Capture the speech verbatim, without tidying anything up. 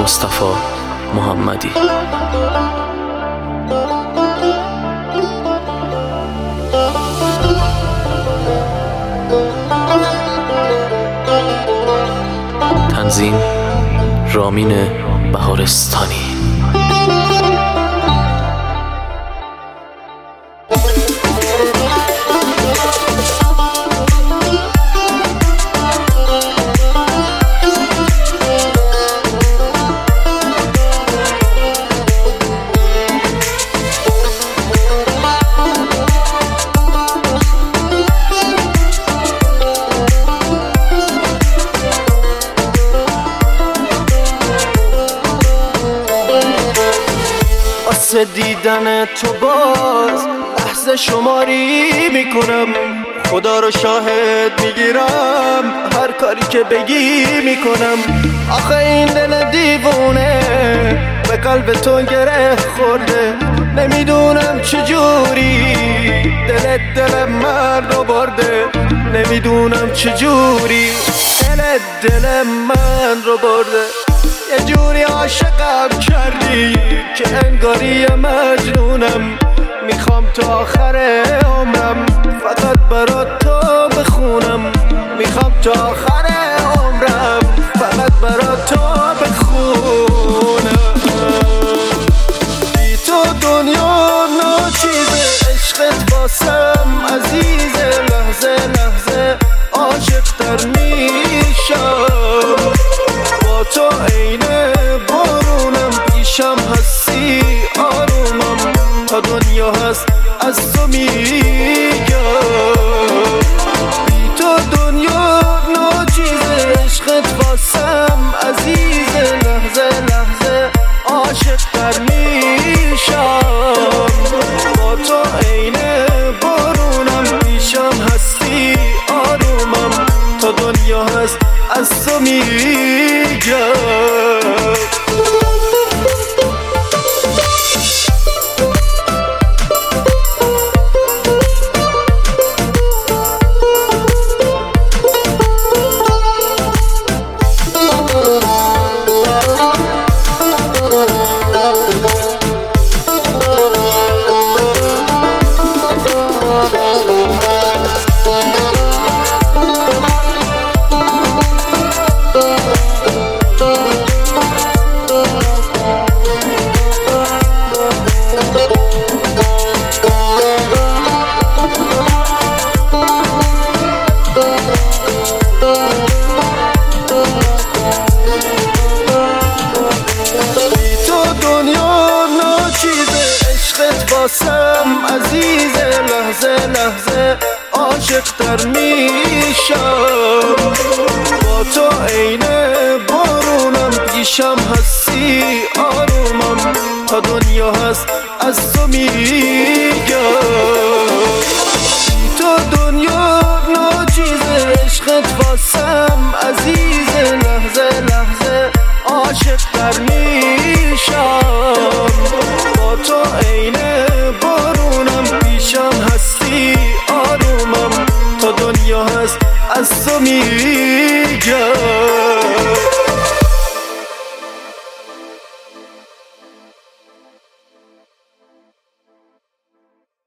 مصطفی محمدی. تنظیم رامین بهارستانی. واسه دیدن تو باز لحظه شماری میکنم، خدا رو شاهد میگیرم هر کاری که بگی میکنم. آخه این دل دیوونه به قلب تو گره خورده، نمیدونم چجوری دلت دل من رو برده، نمیدونم چجوری دلت دل من رو برده. یه جوری عاشقم کردی که انگاری مجنونم، میخوام تا آخر عمرم فقط برات تو بخونم، میخوام تا آخر عمرم فقط برات تو بخونم. بی تو دنیا ناچیزه، عشقت واسم عزیزه، لحظه لحظه عاشق تر میشم. با تو عین بارونم، پیشم هستی آرومم، تا دنیا هست از تو میگم. بی تو دنیا ناچیزه، عشقت واسم عزیزه، لحظه لحظه عاشق تر میشم. با تو عین بارونم، پیشم هستی آرومم، تا دنیا هست از تو میگم. واسم عزیزه، لحظه لحظه عاشق تر میشم. با تو عین بارونم، پیشم هستی آرومم، تا دنیا هست از تو میگم. تو دنیا ناچیزه، عشقت واسم عزیزه، لحظه لحظه عاشق تر میشم. با تو عین بارونم، پیشم هستی آرومم، تا دنیا هست از تو میگم.